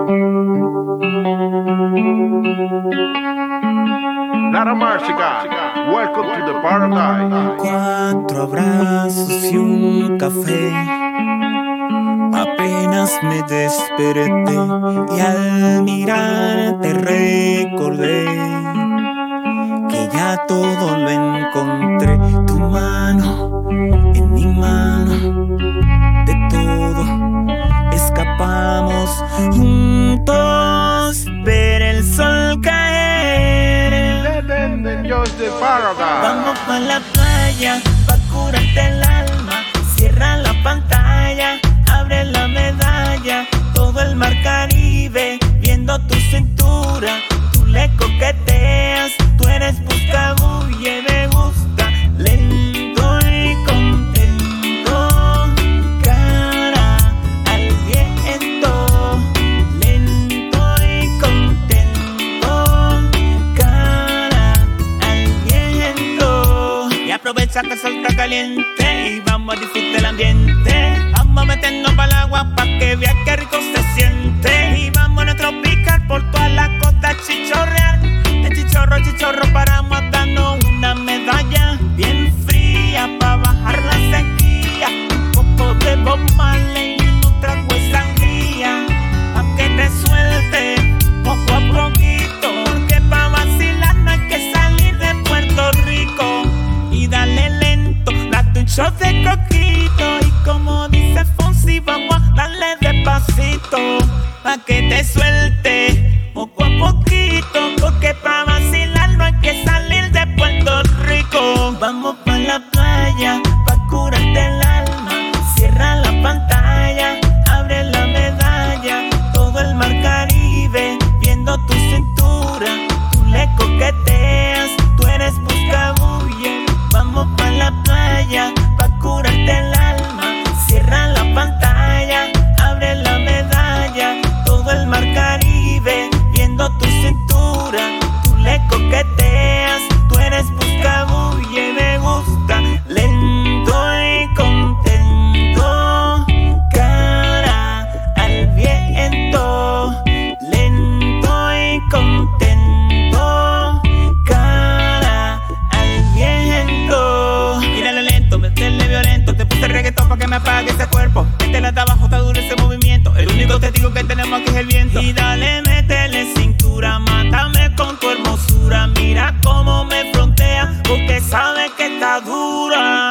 Lara Marciga, welcome to the paradise. 4 abrazos y un café. Apenas me desperté y al mirarte recordé que ya todo lo encontré. Tu mano en mi mano, de todo escapamos juntos, ver el sol caer. Just the paradise. Vamos pa' la playa, pa' curarte el alma. Cierra la pantalla, abre la medalla. Todo el mar Caribe, viendo tu cintura. Tú le coqueteas, tú eres buscabulle. Me gusta, lento y contento. Cara al viento, lento y contento. Cara al viento. Y aprovecha que el sol está caliente y vamos a disfrutar el ambiente. Vamos a meternos para el agua pa' que veas qué rico se siente. Y vamos a tropicar por toda la costa, chichorrear. De chichorro a chichorro paramos a darnos una medalla bien fría pa' bajar la sequía. Un poco de Bob Marley y un trago de sangría pa' que te suelte poco a poquito. Porque pa' vacilar no hay que salir de Puerto Rico. Y dale lento, date un shot de coquito. Y como dice Fonsi, vamos a darle despacito pa' que te suelte poco a poquito. Porque pa' vacilar no hay que salir de Puerto Rico. Vamos pa' la playa, pa' curarte el alma. Cierra la pantalla, abre la medalla. Todo el mar Caribe, viendo tu cintura. Tú le coqueteas, tú eres buscabulle. Vamos pa' la playa, pa' curarte el alma. Cierra la pantalla, abre la medalla. Todo el mar Caribe, viendo tu cintura. Tú le coqueteas, tú eres buscabulle. Me gusta, lento y contento. Cara al viento, lento y contento. Cara al viento. Míralo lento, meterle violento. Te puse reggaetón pa' que me apague ese cuerpo. Métela de abajo, está duro ese movimiento. El único testigo que tenemos aquí es el viento. Y dale, métele cintura, mátame con tu hermosura. Mira cómo me frontea, porque sabe que está dura.